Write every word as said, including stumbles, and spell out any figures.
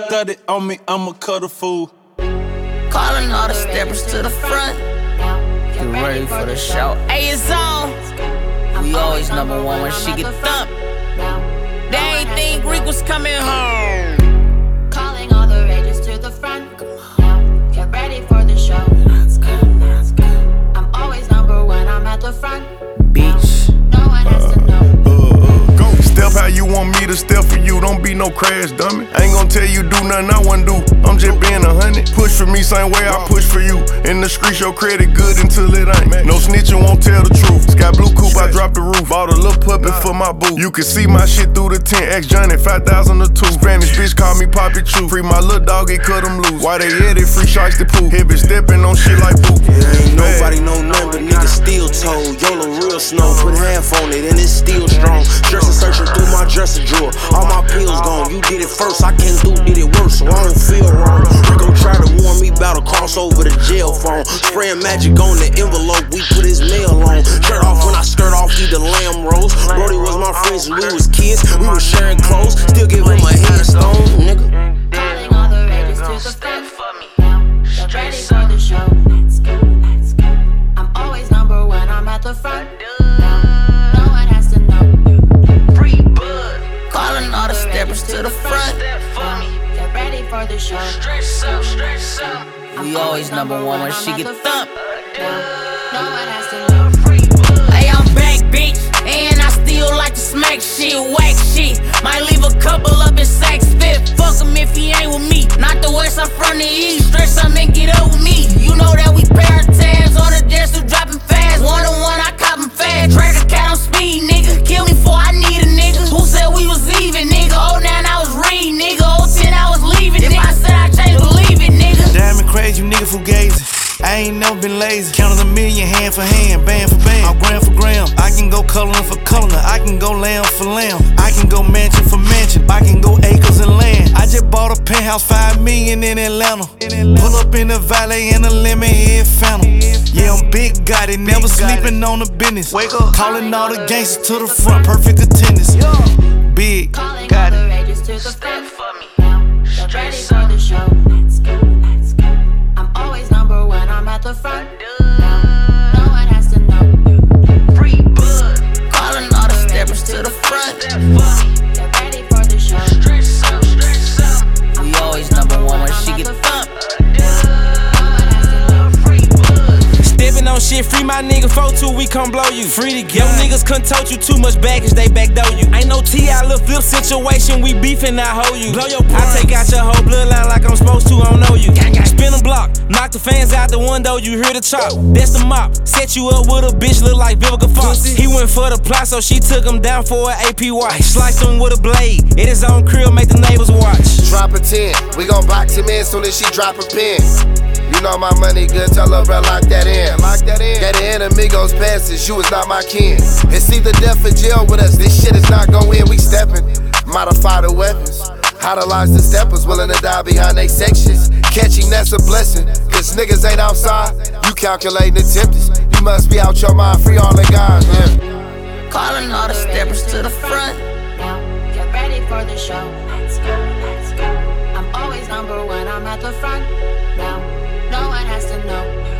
got it on me, I'ma cut a fool. Calling all the steppers to the front. Get ready for the show. Hey, it's on. We always number one when she get thumped. They ain't think Greek was coming home. Calling all the rages to the front. Get ready for the show. I'm always number one, I'm at the front. Bitch. No one has to know. Step how you want me to step for you, don't be no crash dummy. I ain't gon' tell you do nothing I wouldn't do, I'm just being a hundred. Push for me same way I push for you. In the streets your credit good until it ain't. No snitching won't tell the truth. Sky blue coupe, I dropped the roof. Bought a little puppet for my boo. You can see my shit through the tent, X Johnny, five thousand or two. Spanish bitch call me Poppy Chew. Free my little dog, it cut him loose. Why they edit free shots to poo? Heavy stepping on shit like boo. Yeah, ain't nobody know nothing but niggas still told. YOLO real snow, put half on it and it's still strong. Dressing searching through my dresser drawer. All my pills gone, you did it first, I can't do did it worse, so I don't feel wrong. Rico try to warn me about a crossover the jail phone. Spraying magic on the envelope, we put his mail on. Shirt off when I skirt off, eat the lamb roast. Brody was my friend since we was kids, we was sharing clothes. Still give him a headstone, nigga. Calling all the rages to the front. Get ready for the show. Let's go, let's go. I'm always number one, I'm at the front. No one has to know. Free bud. Calling all the steppers to the front. Get ready for the show. Stress up, stress up. We always number one when she get thumped. No one has to know. Hey, I'm back, bitch, and I still like to smack shit, whack shit. Might leave a couple up in Saks Fifth. Fuck him if he ain't with me. Not the west, I'm from the east. Stress up and get up with me. You know that we pair tabs on the dance, so dropping fast. One on one, I cop him fast. Track a cat on speed, nigga. Kill me before I need a nigga. Who said we was even, nigga? Oh, nine, I was reading, nigga. Oh, ten, I was leaving. If I said I changed, believe it, nigga. Diamond crazy, you nigga fugazi. I ain't never been lazy. Counting a million hand for hand, band for band, I'm gram for gram. I can go coloring for coloring, I can go lamb for lamb. I can go mansion for mansion, I can go acres and land. I just bought a penthouse, five million in Atlanta. Pull up in the valet in a lemon head phantom. Yeah, I'm big, got it, never sleeping on the business. Wake up, calling all the gangsters to the front, perfect attendance. Big, Calling got all it. the rages to the front. Get ready for the show. Let's go, let's go. I'm always number one, I'm at the front. No one has to know. Free bud. Calling all the steppers to the front. Get ready for the show. Stress up, stress up. We always number one when she get thumped. Steppin' on shit, free my nigga, four two, we come blow you. Free to go. Yo niggas couldn't tote you too much baggage, they backdoor you. Ain't no T I little flip situation, we beefin', I hold you. Blow your I take out your whole bloodline like I'm supposed to, I don't know you. Gang, gang. Spin a block, knock the fans out the window, you hear the chop. That's the mop, set you up with a bitch, look like Vivica Fox. He went for the plot, so she took him down for an A P Y. Sliced him with a blade, in his own crib, make the neighbors watch. Drop a ten, we gon' box him in soon as she drop a pin. You know my money good, tell her bro lock that in. Lock that in. Get the enemigos passes, you is not my kin. It's either death or jail with us, this shit is not gon' end, we steppin'. Modify the weapons, idolize the steppers, willing to die behind they sections. Catching that's a blessing, cause niggas ain't outside, you calculating the tempters. You must be out your mind, free all the guys, yeah. Calling all the steppers to the front. Get ready for the show. Let's go, let's go. I'm always number one, I'm at the front. Now, no one has to know.